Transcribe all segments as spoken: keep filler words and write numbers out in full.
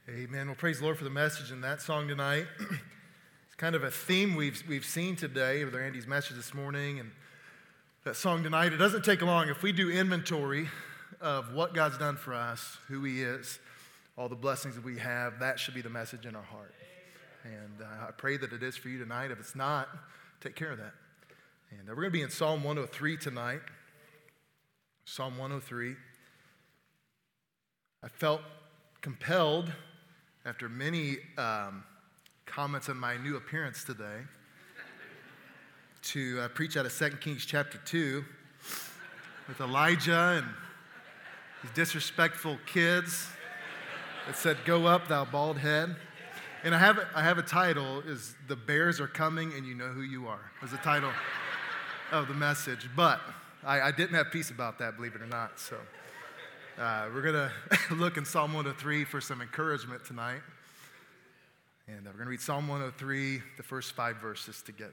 Amen. Well, praise the Lord for the message in that song tonight. It's kind of a theme we've we've seen today with Andy's message this morning and that song tonight. It doesn't take long. If we do inventory of what God's done for us, who He is, all the blessings that we have, that should be the message in our heart. And uh, I pray that it is for you tonight. If it's not, take care of that. And uh, we're going to be in Psalm one oh three tonight. Psalm one oh three. I felt compelled, after many um, comments on my new appearance today, to uh, preach out of Second Kings chapter two with Elijah and his disrespectful kids that said, "Go up, thou bald head." And I have, I have a title, is "The Bears Are Coming and You Know Who You Are." Was the title of the message. But I, I didn't have peace about that, believe it or not. So uh, we're going to look in Psalm one oh three for some encouragement tonight. And uh, we're going to read Psalm one oh three, the first five verses together.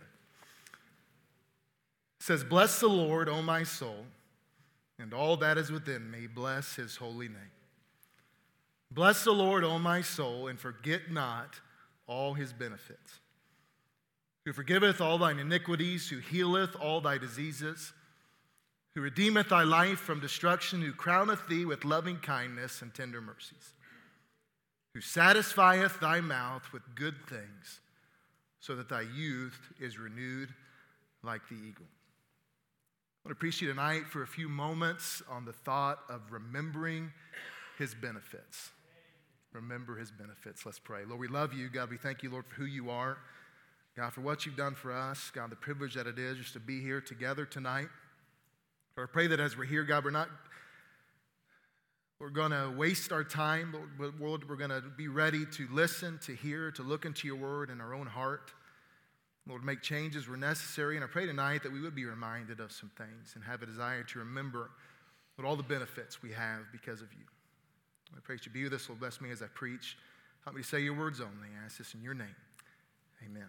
It says, "Bless the Lord, O my soul, and all that is within me, bless His holy name. Bless the Lord, O my soul, and forget not all His benefits, who forgiveth all thine iniquities, who healeth all thy diseases, who redeemeth thy life from destruction, who crowneth thee with loving kindness and tender mercies, who satisfieth thy mouth with good things, so that thy youth is renewed like the eagle." I want to preach to you tonight for a few moments on the thought of remembering His benefits. Remember His benefits. Let's pray. Lord, we love you. God, we thank you, Lord, for who you are. God, for what you've done for us. God, the privilege that it is just to be here together tonight. Lord, I pray that as we're here, God, we're not we're going to waste our time, but Lord, we're going to be ready to listen, to hear, to look into your word in our own heart. Lord, make changes where necessary. And I pray tonight that we would be reminded of some things and have a desire to remember what all the benefits we have because of you. I pray that you be with us. Lord, bless me as I preach. Help me to say your words only. I ask this in your name. Amen.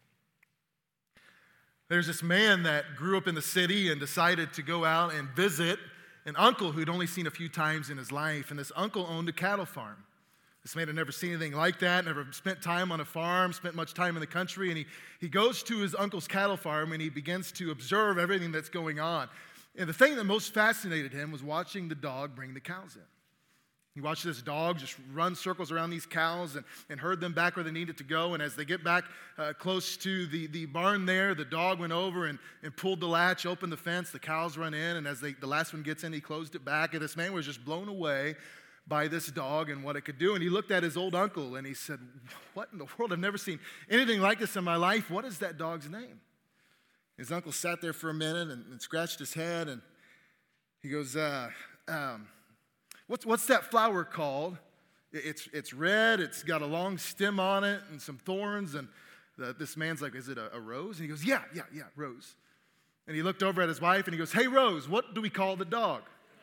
There's this man that grew up in the city and decided to go out and visit an uncle who'd only seen a few times in his life. And this uncle owned a cattle farm. This man had never seen anything like that, never spent time on a farm, spent much time in the country. And he, he goes to his uncle's cattle farm and he begins to observe everything that's going on. And the thing that most fascinated him was watching the dog bring the cows in. He watched this dog just run circles around these cows and, and herd them back where they needed to go. And as they get back uh, close to the, the barn there, the dog went over and, and pulled the latch, opened the fence, the cows run in. And as they, the last one gets in, he closed it back. And this man was just blown away by this dog and what it could do. And he looked at his old uncle and he said, "What in the world? I've never seen anything like this in my life. What is that dog's name?" His uncle sat there for a minute and, and scratched his head. And he goes, uh, um, What's what's that flower called? It's it's red. It's got a long stem on it and some thorns. And the, this man's like, "Is it a, a rose?" And he goes, "Yeah, yeah, yeah, rose." And he looked over at his wife and he goes, "Hey, Rose, what do we call the dog?"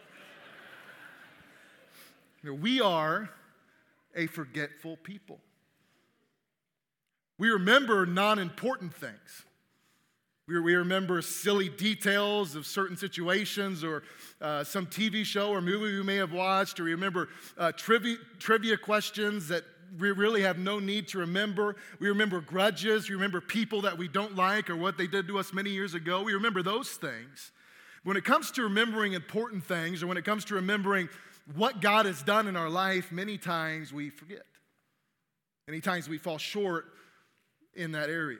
You know, we are a forgetful people. We remember non-important things. We, we remember silly details of certain situations or uh, some T V show or movie we may have watched, or we remember uh, trivia, trivia questions that we really have no need to remember. We remember grudges. We remember people that we don't like or what they did to us many years ago. We remember those things. When it comes to remembering important things, or when it comes to remembering what God has done in our life, many times we forget. Many times we fall short in that area.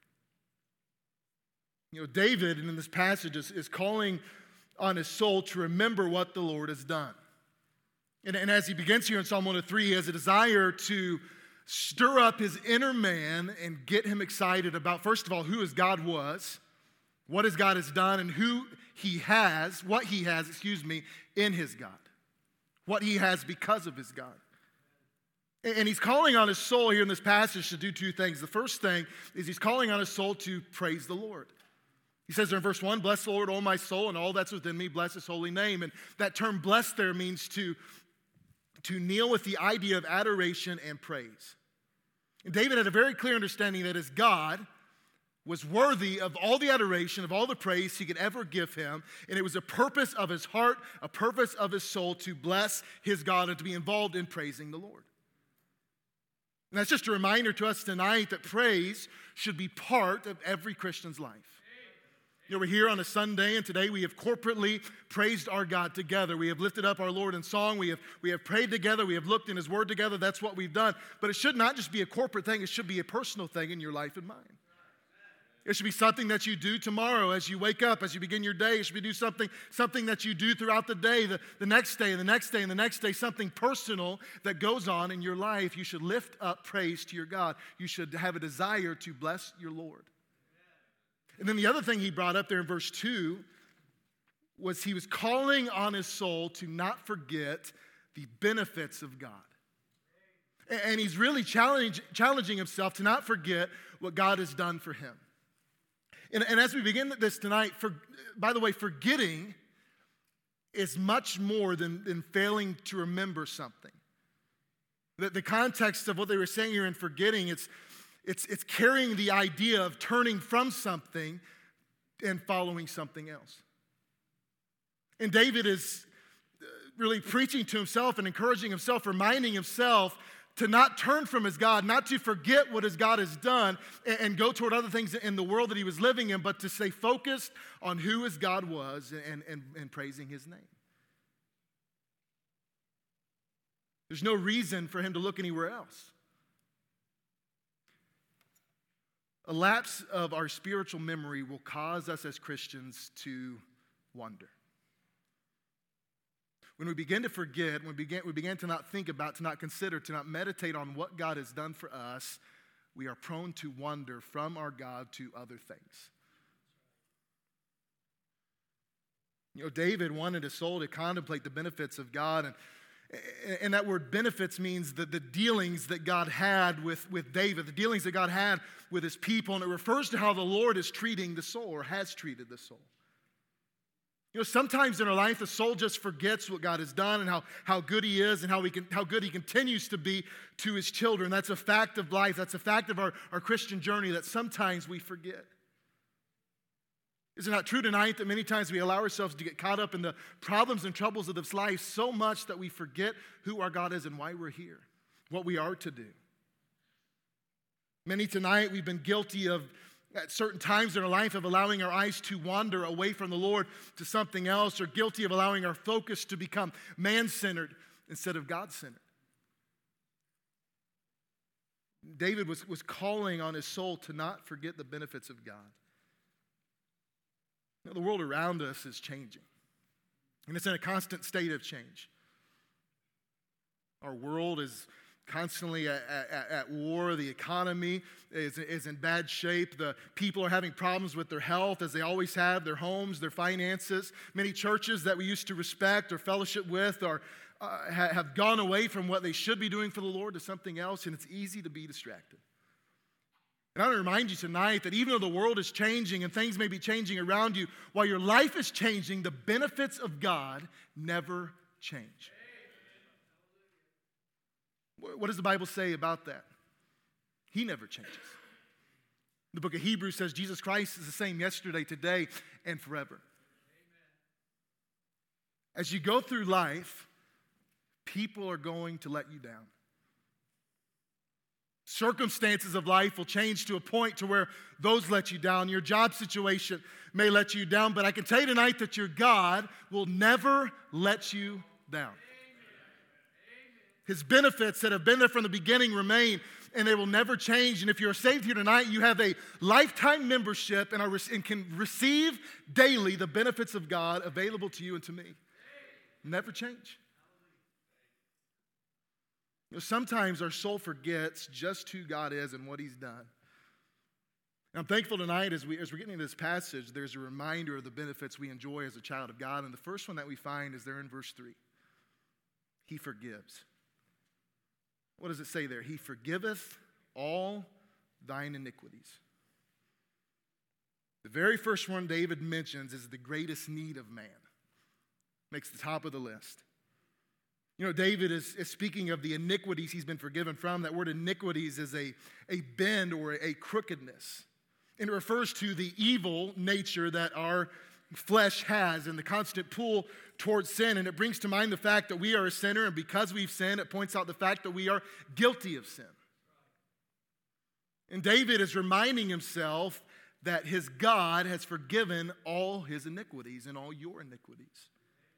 You know, David in this passage is, is calling on his soul to remember what the Lord has done. And, and as he begins here in Psalm one oh three, he has a desire to stir up his inner man and get him excited about, first of all, who his God was, what his God has done, and who he has, what he has, excuse me, in his God. What he has because of his God. And, and he's calling on his soul here in this passage to do two things. The first thing is he's calling on his soul to praise the Lord. He says there in verse one, "Bless the Lord, O my soul, and all that's within me, bless His holy name." And that term "bless" there means to, to kneel with the idea of adoration and praise. And David had a very clear understanding that his God was worthy of all the adoration, of all the praise he could ever give him. And it was a purpose of his heart, a purpose of his soul to bless his God and to be involved in praising the Lord. And that's just a reminder to us tonight that praise should be part of every Christian's life. You know, we're here on a Sunday, and today we have corporately praised our God together. We have lifted up our Lord in song. We have, we have prayed together. We have looked in His Word together. That's what we've done. But it should not just be a corporate thing. It should be a personal thing in your life and mine. It should be something that you do tomorrow as you wake up, as you begin your day. It should be do something, something that you do throughout the day, the, the next day, and the next day, and the next day, something personal that goes on in your life. You should lift up praise to your God. You should have a desire to bless your Lord. And then the other thing he brought up there in verse two was he was calling on his soul to not forget the benefits of God. And he's really challenge, challenging himself to not forget what God has done for him. And, and as we begin this tonight, for, by the way, forgetting is much more than, than failing to remember something. The, the context of what they were saying here in forgetting, it's It's, it's carrying the idea of turning from something and following something else. And David is really preaching to himself and encouraging himself, reminding himself to not turn from his God, not to forget what his God has done and, and go toward other things in the world that he was living in, but to stay focused on who his God was and, and, and praising his name. There's no reason for him to look anywhere else. A lapse of our spiritual memory will cause us as Christians to wonder. When we begin to forget, when we begin, we begin to not think about, to not consider, to not meditate on what God has done for us, we are prone to wander from our God to other things. You know, David wanted his soul to contemplate the benefits of God, and And that word benefits means that the dealings that God had with, with David, the dealings that God had with his people, and it refers to how the Lord is treating the soul or has treated the soul. You know, sometimes in our life, the soul just forgets what God has done and how, how good He is and how, we can, how good He continues to be to His children. That's a fact of life. That's a fact of our, our Christian journey that sometimes we forget. Is it not true tonight that many times we allow ourselves to get caught up in the problems and troubles of this life so much that we forget who our God is and why we're here, what we are to do? Many tonight we've been guilty of, at certain times in our life, of allowing our eyes to wander away from the Lord to something else, or guilty of allowing our focus to become man-centered instead of God-centered. David was, was calling on his soul to not forget the benefits of God. You know, the world around us is changing, and it's in a constant state of change. Our world is constantly at, at, at war. The economy is, is in bad shape. The people are having problems with their health, as they always have, their homes, their finances. Many churches that we used to respect or fellowship with are, uh, have gone away from what they should be doing for the Lord to something else, and it's easy to be distracted. And I want to remind you tonight that even though the world is changing and things may be changing around you, while your life is changing, the benefits of God never change. What does the Bible say about that? He never changes. The book of Hebrews says Jesus Christ is the same yesterday, today, and forever. As you go through life, people are going to let you down. Circumstances of life will change to a point to where those let you down. Your job situation may let you down, but I can tell you tonight that your God will never let you down. His benefits that have been there from the beginning remain, and they will never change. And if you're saved here tonight, you have a lifetime membership and, are, and can receive daily the benefits of God available to you and to me. Never change. You know, sometimes our soul forgets just who God is and what He's done. And I'm thankful tonight as, we, as we're getting into this passage, there's a reminder of the benefits we enjoy as a child of God. And the first one that we find is there in verse three. He forgives. What does it say there? He forgiveth all thine iniquities. The very first one David mentions is the greatest need of man. Makes the top of the list. You know, David is, is speaking of the iniquities he's been forgiven from. That word iniquities is a, a bend or a, a crookedness. And it refers to the evil nature that our flesh has and the constant pull towards sin. And it brings to mind the fact that we are a sinner, and because we've sinned, it points out the fact that we are guilty of sin. And David is reminding himself that his God has forgiven all his iniquities and all your iniquities.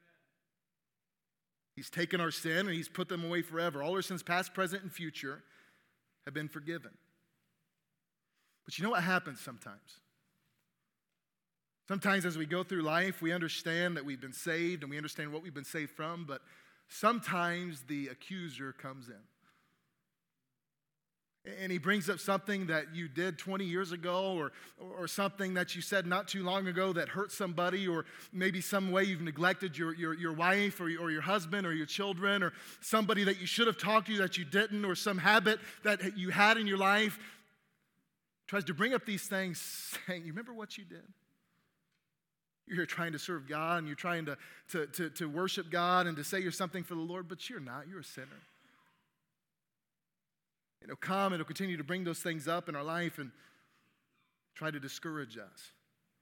He's taken our sin and he's put them away forever. All our sins, past, present, and future, have been forgiven. But you know what happens sometimes? Sometimes as we go through life, we understand that we've been saved and we understand what we've been saved from, but sometimes the accuser comes in. And he brings up something that you did twenty years ago, or, or something that you said not too long ago that hurt somebody, or maybe some way you've neglected your, your, your wife or your, or your husband or your children, or somebody that you should have talked to that you didn't, or some habit that you had in your life. Tries to bring up these things saying, you remember what you did? You're here trying to serve God and you're trying to, to, to, to worship God and to say you're something for the Lord, but you're not. You're a sinner. It'll come and it'll continue to bring those things up in our life and try to discourage us.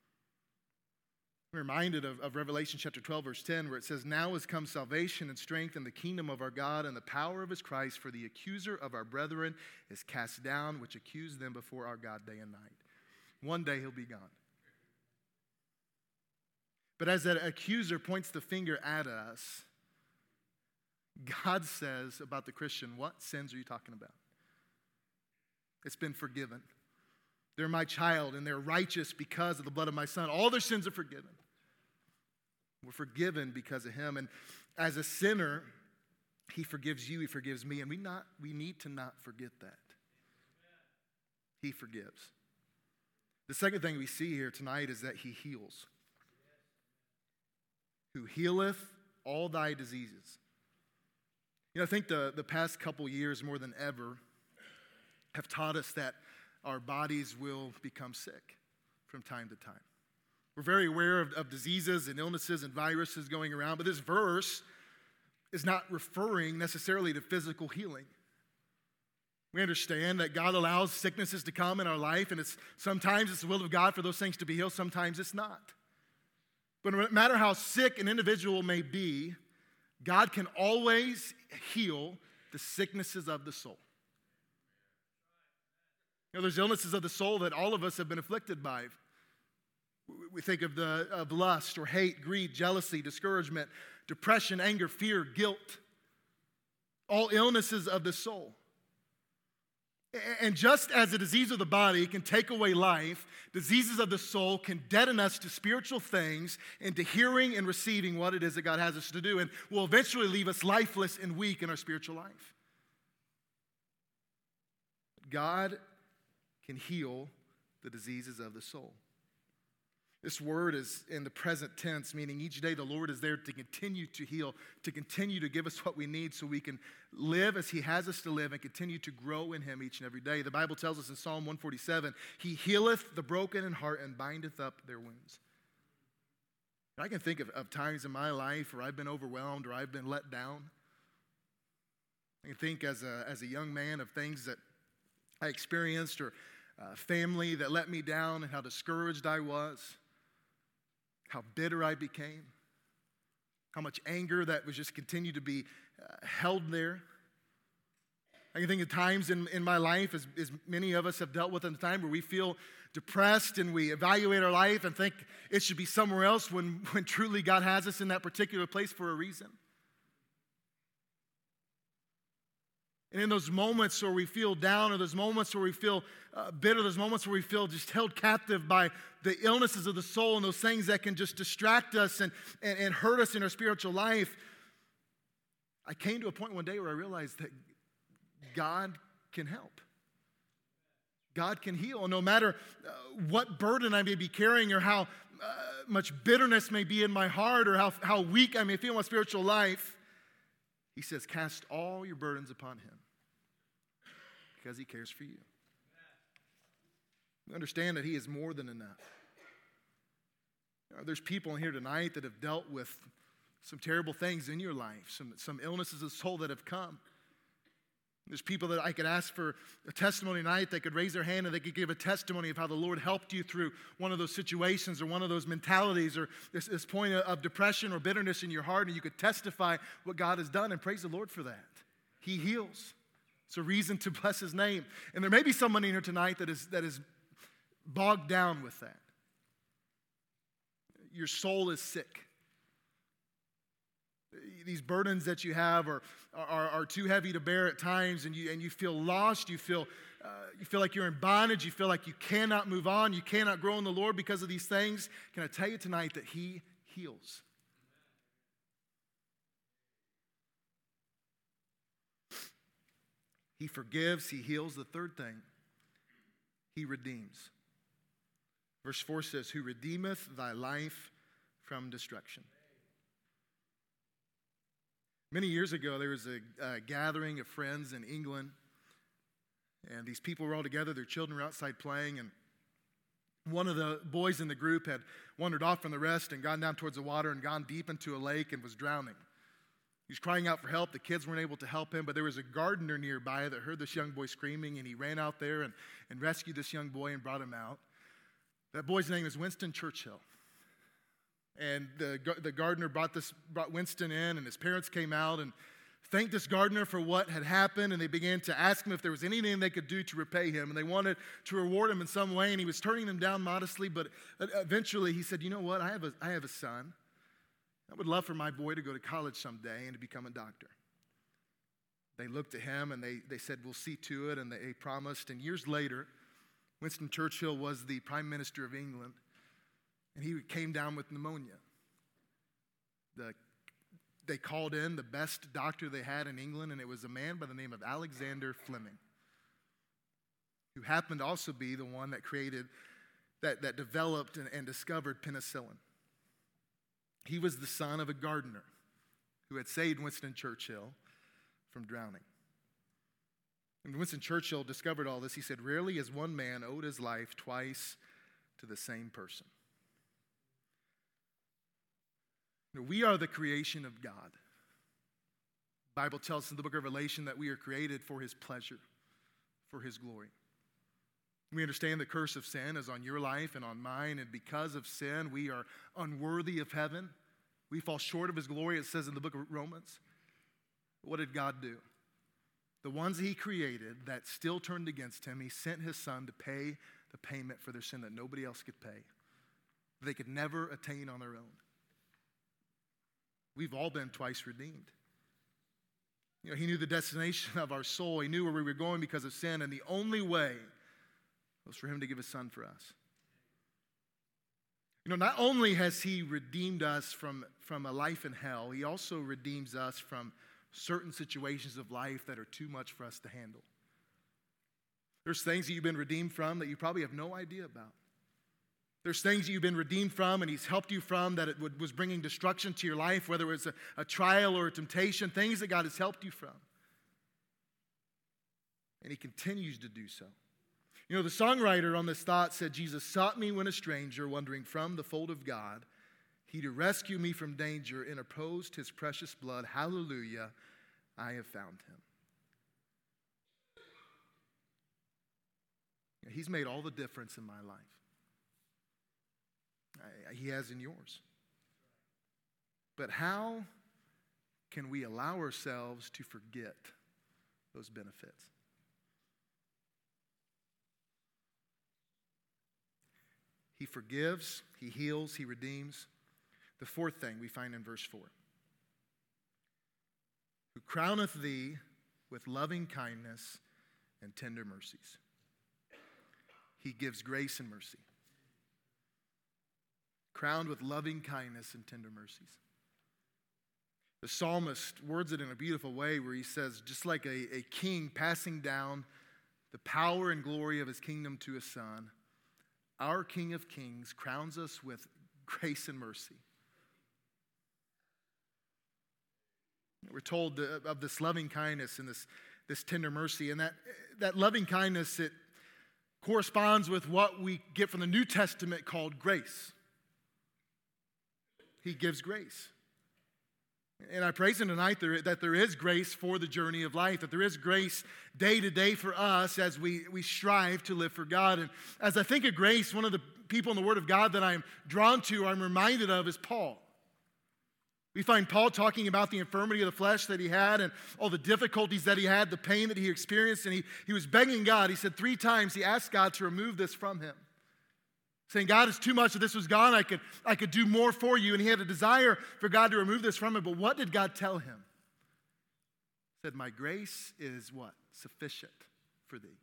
We're reminded of, of Revelation chapter twelve, verse ten, where it says, now has come salvation and strength in the kingdom of our God and the power of his Christ, for the accuser of our brethren is cast down, which accused them before our God day and night. One day he'll be gone. But as that accuser points the finger at us, God says about the Christian, what sins are you talking about? It's been forgiven. They're my child, and they're righteous because of the blood of my son. All their sins are forgiven. We're forgiven because of him. And as a sinner, he forgives you, he forgives me, and we not we need to not forget that. He forgives. The second thing we see here tonight is that he heals. Who healeth all thy diseases. You know, I think the, the past couple years more than ever have taught us that our bodies will become sick from time to time. We're very aware of, of diseases and illnesses and viruses going around, but this verse is not referring necessarily to physical healing. We understand that God allows sicknesses to come in our life, and it's sometimes it's the will of God for those things to be healed, sometimes it's not. But no matter how sick an individual may be, God can always heal the sicknesses of the soul. You know, there's illnesses of the soul that all of us have been afflicted by. We think of the of lust or hate, greed, jealousy, discouragement, depression, anger, fear, guilt. All illnesses of the soul. And just as a disease of the body can take away life, diseases of the soul can deaden us to spiritual things and to hearing and receiving what it is that God has us to do, and will eventually leave us lifeless and weak in our spiritual life. God can heal the diseases of the soul. This word is in the present tense, meaning each day the Lord is there to continue to heal, to continue to give us what we need so we can live as he has us to live and continue to grow in him each and every day. The Bible tells us in Psalm one forty-seven, he healeth the broken in heart and bindeth up their wounds. And I can think of, of times in my life where I've been overwhelmed or I've been let down. I can think as a, as a young man of things that I experienced, or uh, family that let me down, and how discouraged I was. How bitter I became, how much anger that was just continued to be uh, held there. I can think of times in, in my life, as, as many of us have dealt with in the time, where we feel depressed and we evaluate our life and think it should be somewhere else when, when truly God has us in that particular place for a reason. And in those moments where we feel down, or those moments where we feel uh, bitter, those moments where we feel just held captive by the illnesses of the soul and those things that can just distract us and, and, and hurt us in our spiritual life, I came to a point one day where I realized that God can help. God can heal. And no matter uh, what burden I may be carrying, or how uh, much bitterness may be in my heart, or how, how weak I may feel in my spiritual life, he says, cast all your burdens upon him because he cares for you. We understand that he is more than enough. There's people in here tonight that have dealt with some terrible things in your life, some, some illnesses of soul that have come. There's people that I could ask for a testimony tonight. They could raise their hand and they could give a testimony of how the Lord helped you through one of those situations or one of those mentalities or this, this point of depression or bitterness in your heart, and you could testify what God has done, and praise the Lord for that. He heals. It's a reason to bless his name. And there may be someone in here tonight that is, that is bogged down with that. Your soul is sick. These burdens that you have are, are, are too heavy to bear at times, and you, and you feel lost. You feel, uh, you feel like you're in bondage. You feel like you cannot move on. You cannot grow in the Lord because of these things. Can I tell you tonight that he heals? He forgives, he heals. The third thing, he redeems. Verse four says, who redeemeth thy life from destruction. Many years ago, there was a, a gathering of friends in England, and these people were all together. Their children were outside playing, and one of the boys in the group had wandered off from the rest and gone down towards the water and gone deep into a lake and was drowning. He was crying out for help. The kids weren't able to help him, but there was a gardener nearby that heard this young boy screaming, and he ran out there and, and rescued this young boy and brought him out. That boy's name is Winston Churchill. And the, the gardener brought, this, brought Winston in, and his parents came out and thanked this gardener for what had happened, and they began to ask him if there was anything they could do to repay him, and they wanted to reward him in some way, and he was turning them down modestly, but eventually he said, you know what, I have a, I have a son. I would love for my boy to go to college someday and to become a doctor. They looked at him and they, they said, we'll see to it, and they promised. And years later, Winston Churchill was the Prime Minister of England, and he came down with pneumonia. The, they called in the best doctor they had in England, and it was a man by the name of Alexander Fleming, who happened to also be the one that created, that, that developed and, and discovered penicillin. He was the son of a gardener who had saved Winston Churchill from drowning. When Winston Churchill discovered all this, he said, rarely has one man owed his life twice to the same person. You know, we are the creation of God. The Bible tells us in the book of Revelation that we are created for his pleasure, for his glory. We understand the curse of sin is on your life and on mine, and because of sin, we are unworthy of heaven. We fall short of his glory, it says in the book of Romans. What did God do? The ones he created that still turned against him, he sent his son to pay the payment for their sin that nobody else could pay, that they could never attain on their own. We've all been twice redeemed. You know, he knew the destination of our soul. He knew where we were going because of sin, and the only way was for him to give his son for us. You know, not only has he redeemed us from, from a life in hell, he also redeems us from certain situations of life that are too much for us to handle. There's things that you've been redeemed from that you probably have no idea about. There's things that you've been redeemed from and he's helped you from that it would, was bringing destruction to your life, whether it's a, a trial or a temptation, things that God has helped you from. And he continues to do so. You know, the songwriter on this thought said, Jesus sought me when a stranger, wandering from the fold of God. He to rescue me from danger, interposed his precious blood. Hallelujah, I have found him. He's made all the difference in my life. He has in yours. But how can we allow ourselves to forget those benefits? He forgives, he heals, he redeems. The fourth thing we find in verse four. Who crowneth thee with loving kindness and tender mercies. He gives grace and mercy. Crowned with loving kindness and tender mercies. The psalmist words it in a beautiful way where he says, just like a, a king passing down the power and glory of his kingdom to his son, our King of Kings crowns us with grace and mercy. We're told of this loving kindness and this, this tender mercy. And that, that loving kindness, it corresponds with what we get from the New Testament called grace. He gives grace. And I praise him tonight that there is grace for the journey of life, that there is grace day to day for us as we, we strive to live for God. And as I think of grace, one of the people in the Word of God that I'm drawn to, I'm reminded of, is Paul. We find Paul talking about the infirmity of the flesh that he had and all the difficulties that he had, the pain that he experienced, and he, he was begging God. He said three times he asked God to remove this from him, saying, God, it's too much if this was gone. I could, I could do more for you. And he had a desire for God to remove this from him. But what did God tell him? He said, my grace is what? Sufficient for thee.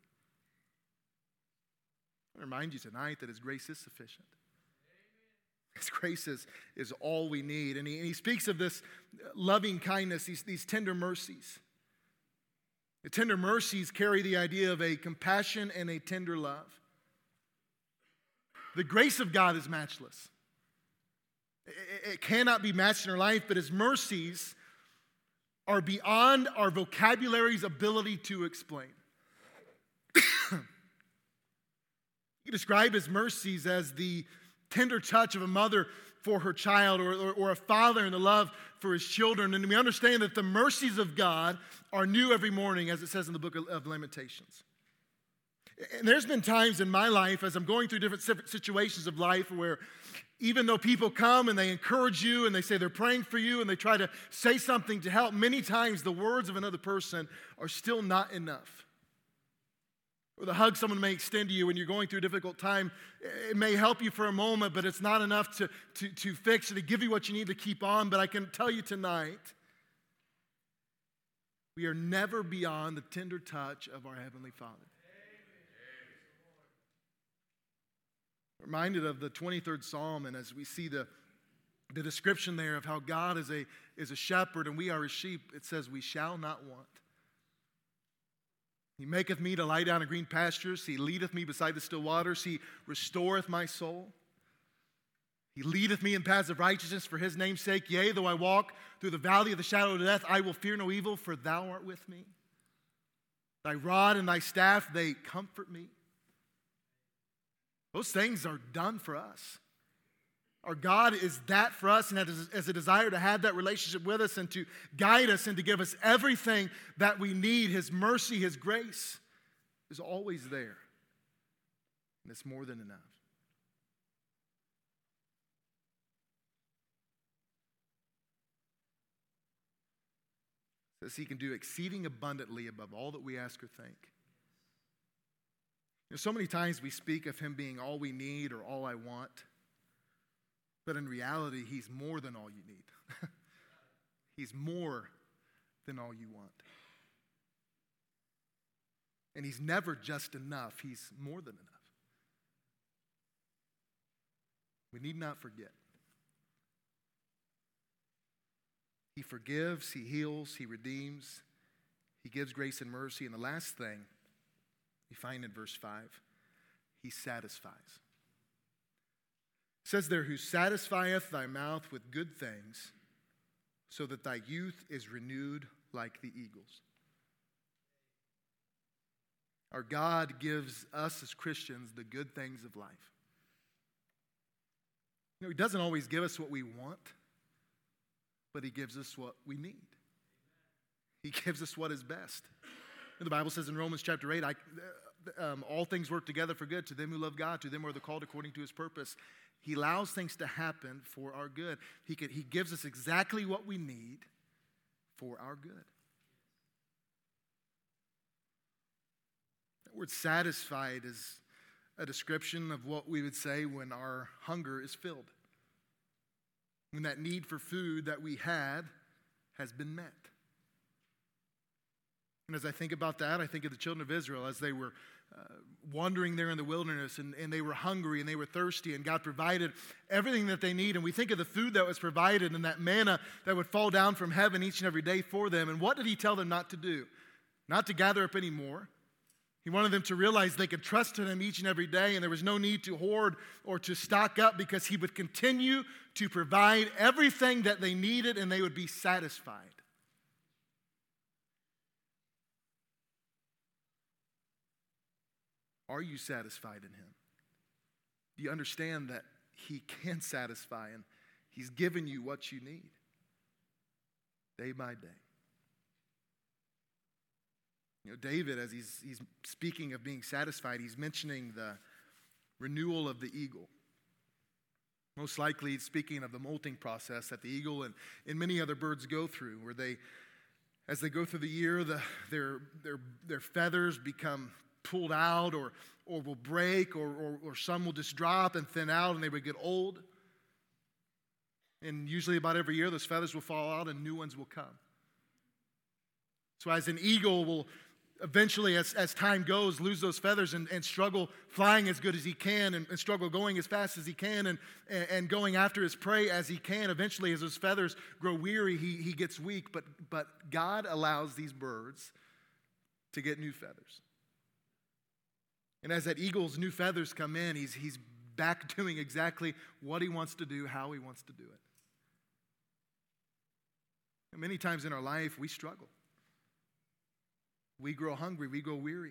I remind you tonight that his grace is sufficient. His grace is, is all we need. And he, and he speaks of this loving kindness, these, these tender mercies. The tender mercies carry the idea of a compassion and a tender love. The grace of God is matchless. It, it cannot be matched in our life, but his mercies are beyond our vocabulary's ability to explain. You describe his mercies as the tender touch of a mother for her child, or, or, or a father in the love for his children. And we understand that the mercies of God are new every morning, as it says in the book of, of Lamentations. And there's been times in my life, as I'm going through different situations of life, where even though people come and they encourage you and they say they're praying for you and they try to say something to help, many times the words of another person are still not enough. Or the hug someone may extend to you when you're going through a difficult time, it may help you for a moment, but it's not enough to, to, to fix or to give you what you need to keep on. But I can tell you tonight, we are never beyond the tender touch of our Heavenly Father. Reminded of the twenty-third Psalm, and as we see the, the description there of how God is a, is a shepherd and we are his sheep, it says, we shall not want. He maketh me to lie down in green pastures. He leadeth me beside the still waters. He restoreth my soul. He leadeth me in paths of righteousness for his name's sake. Yea, though I walk through the valley of the shadow of death, I will fear no evil, for thou art with me. Thy rod and thy staff, they comfort me. Those things are done for us. Our God is that for us, and has a desire to have that relationship with us and to guide us and to give us everything that we need. His mercy, his grace is always there. And it's more than enough. It says he can do exceeding abundantly above all that we ask or think. You know, so many times we speak of him being all we need or all I want. But in reality, he's more than all you need. He's more than all you want. And he's never just enough. He's more than enough. We need not forget. He forgives, he heals, he redeems, he gives grace and mercy. And the last thing we find in verse five, he satisfies. It says there, who satisfieth thy mouth with good things, so that thy youth is renewed like the eagles. Our God gives us as Christians the good things of life. You know, he doesn't always give us what we want, but he gives us what we need. He gives us what is best. And the Bible says in Romans chapter eight, I, um, all things work together for good to them who love God, to them who are the called according to his purpose. He allows things to happen for our good. He, could, he gives us exactly what we need for our good. The word satisfied is a description of what we would say when our hunger is filled. When that need for food that we had has been met. And as I think about that, I think of the children of Israel as they were uh, wandering there in the wilderness, and, and they were hungry and they were thirsty, and God provided everything that they need. And we think of the food that was provided and that manna that would fall down from heaven each and every day for them. And what did he tell them not to do? Not to gather up any more. He wanted them to realize they could trust in him each and every day, and there was no need to hoard or to stock up, because he would continue to provide everything that they needed, and they would be satisfied. Are you satisfied in him? Do you understand that he can satisfy, and he's given you what you need day by day? You know, David, as he's, he's speaking of being satisfied, he's mentioning the renewal of the eagle. Most likely speaking of the molting process that the eagle and, and many other birds go through, where they, as they go through the year, the, their, their, their feathers become pulled out or, or will break, or, or, or some will just drop and thin out and they would get old. And usually about every year, those feathers will fall out and new ones will come. So as an eagle will eventually, as, as time goes, lose those feathers and, and struggle flying as good as he can and, and struggle going as fast as he can and, and, and going after his prey as he can. Eventually, as those feathers grow weary, he, he gets weak. But, but God allows these birds to get new feathers. And as that eagle's new feathers come in, he's, he's back doing exactly what he wants to do, how he wants to do it. And many times in our life, we struggle. We grow hungry. We grow weary.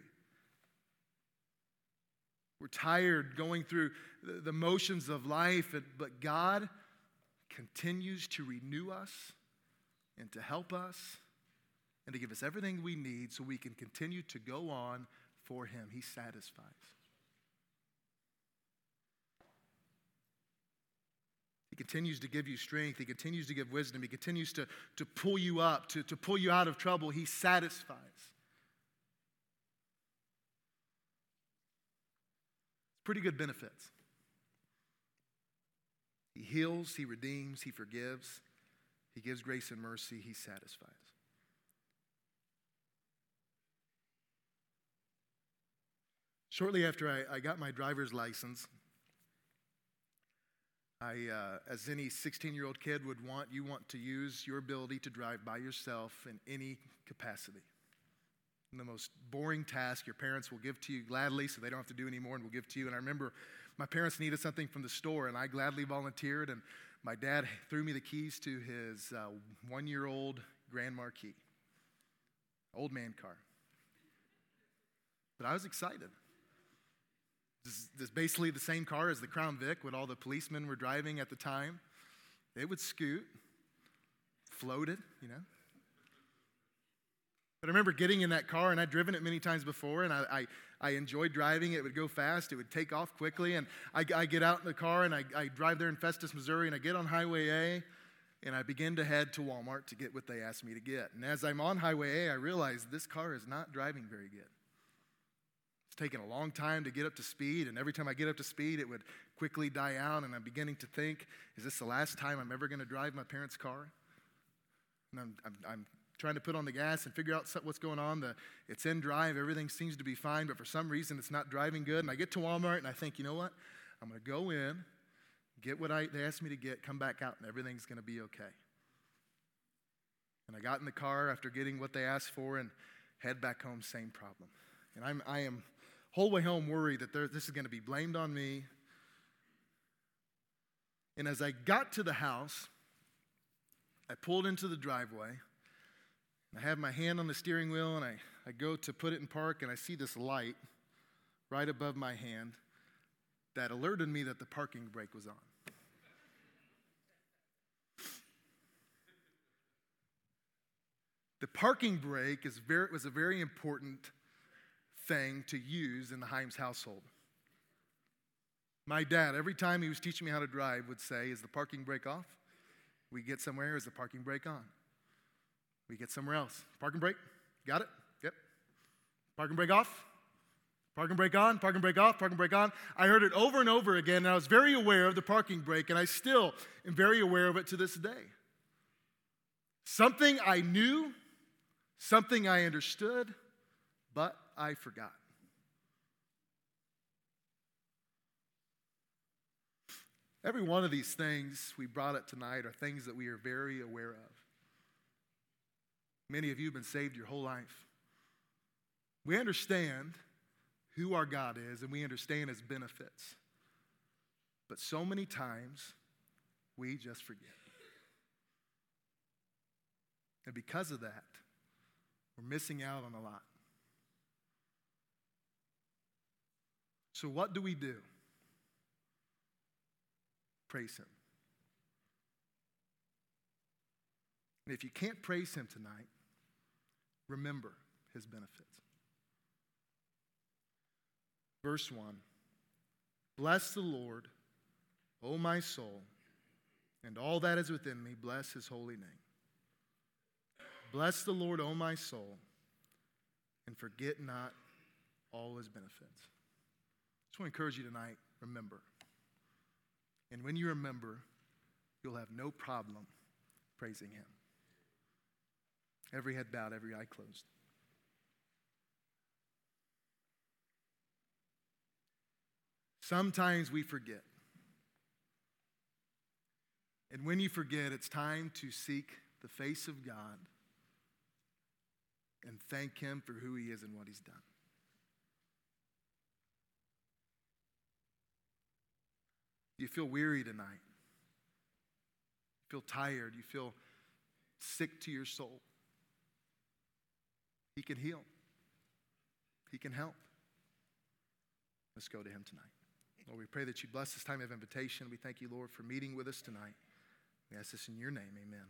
We're tired going through the motions of life, but God continues to renew us and to help us and to give us everything we need so we can continue to go on for Him. He satisfies. He continues to give you strength. He continues to give wisdom. He continues to, to pull you up, to, to pull you out of trouble. He satisfies. Pretty good benefits. He heals, He redeems, He forgives, He gives grace and mercy, He satisfies. Shortly after I, I got my driver's license, I, uh, as any sixteen-year-old kid would want, you want to use your ability to drive by yourself in any capacity. The most boring task your parents will give to you gladly so they don't have to do anymore and will give to you. And I remember my parents needed something from the store and I gladly volunteered, and my dad threw me the keys to his uh, one-year-old Grand Marquis, old man car. But I was excited. This is basically the same car as the Crown Vic, what all the policemen were driving at the time. They would scoot, floated, you know. But I remember getting in that car, and I'd driven it many times before, and I, I, I enjoyed driving. It would go fast. It would take off quickly. And I, I get out in the car, and I, I drive there in Festus, Missouri, and I get on Highway A, and I begin to head to Walmart to get what they asked me to get. And as I'm on Highway A, I realize this car is not driving very good. It's taking a long time to get up to speed, and every time I get up to speed, it would quickly die out, and I'm beginning to think, is this the last time I'm ever going to drive my parents' car? And I'm, I'm, I'm trying to put on the gas and figure out what's going on. The, it's in drive. Everything seems to be fine, but for some reason, it's not driving good. And I get to Walmart, and I think, you know what? I'm going to go in, get what I, they asked me to get, come back out, and everything's going to be okay. And I got in the car after getting what they asked for and head back home, same problem. And I'm, I am whole way home worried that there, this is going to be blamed on me. And as I got to the house, I pulled into the driveway. I have my hand on the steering wheel, and I, I go to put it in park, and I see this light right above my hand that alerted me that the parking brake was on. The parking brake is very, was a very important thing to use in the Himes household. My dad, every time he was teaching me how to drive, would say, is the parking brake off? We get somewhere, is the parking brake on? We get somewhere else. Parking brake, got it? Yep. Parking brake off? Parking brake on, parking brake off, parking brake on. I heard it over and over again, and I was very aware of the parking brake, and I still am very aware of it to this day. Something I knew, something I understood, but I forgot. Every one of these things we brought up tonight are things that we are very aware of. Many of you have been saved your whole life. We understand who our God is, and we understand His benefits. But so many times, we just forget. And because of that, we're missing out on a lot. So what do we do? Praise Him. And if you can't praise Him tonight, remember His benefits. Verse one, bless the Lord, O my soul, and all that is within me, bless his holy name. Bless the Lord, O my soul, and forget not all his benefits. I just want to encourage you tonight, remember. And when you remember, you'll have no problem praising him. Every head bowed, every eye closed. Sometimes we forget. And when you forget, it's time to seek the face of God and thank him for who he is and what he's done. You feel weary tonight. You feel tired. You feel sick to your soul. He can heal. He can help. Let's go to him tonight. Lord, we pray that you bless this time of invitation. We thank you, Lord, for meeting with us tonight. We ask this in your name. Amen.